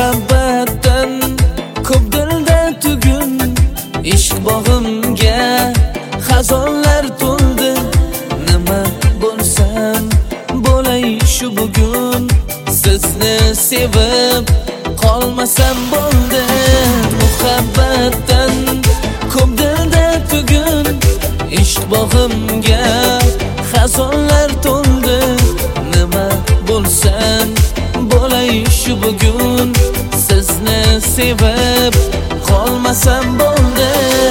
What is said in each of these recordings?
muhabbatdan ko'p dilda tugun, ishq bog'imga xazonlar to'ldi. Nima bo'lsam bo'lay shu bugun, sizni sevib qolmasam bo'ldi. Muhabbatdan ko'p dilda tugun, ishq bog'imga xazonlar to'ldi. Nima bo'lsam bo'lay shu bugun, sizni sevib qolmasam bo'ldi.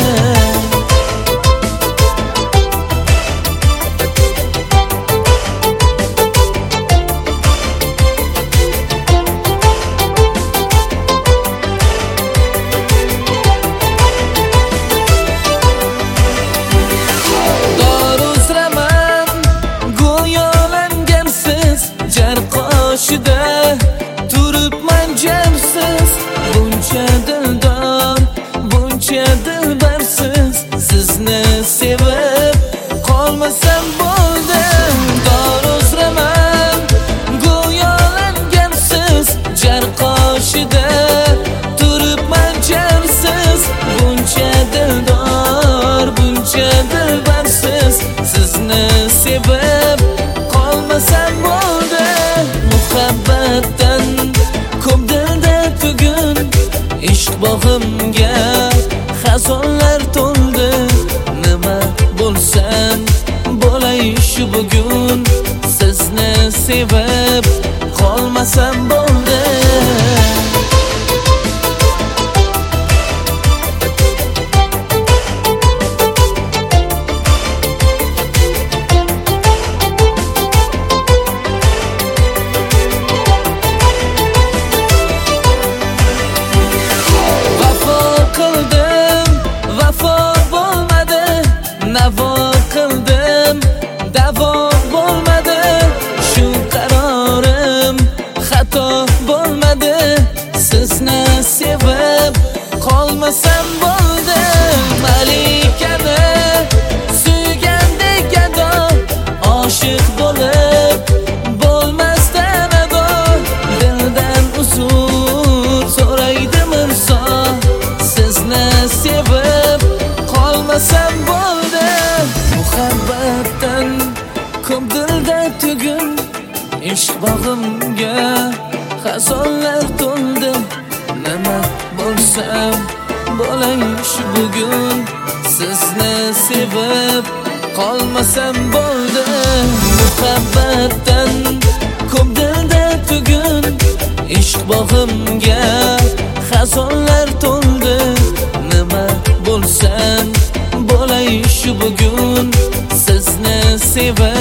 Turibman jamsiz, buncha dildor, buncha dilbarsiz, sizni sevib qolmasam bo'ldi. Doruzraman go'yolangansiz, jar qoshida turibman jamsiz, buncha dildor, buncha dilbarsiz, sizni sevib qolmasam bo'ldi. Muhabbatdan ko'p dilda tugun, ishq bog'imga xazonlar to'ldi. Nima bo'lsam bo'lay shu bugun, sizni sevib qolmasam bo'ldi. Navo qildim, davo bo'lmadi, shu qarorim xato bo'lmadi. Sizni sevib qolmasam bo'ldi. Malikani suygandek gado, oshiq bo'lib bo'lmasdan ado. Dildan uzr so'raydi mirzo, sizni sevib qolmasam bo'ldi. Muhabbatdan ko'p dilda tugun, ishq bog'imga xazonlar to'ldi. Nima bo'lsam bo'lay shu bugun, sizni sevib qolmasam bo'ldi. Muhabbatdan ko'p dilda tugun, ishq bog'imga xazonlar to'ldi. Nima bo'lsam bo'lay shu bugun, sizni sevib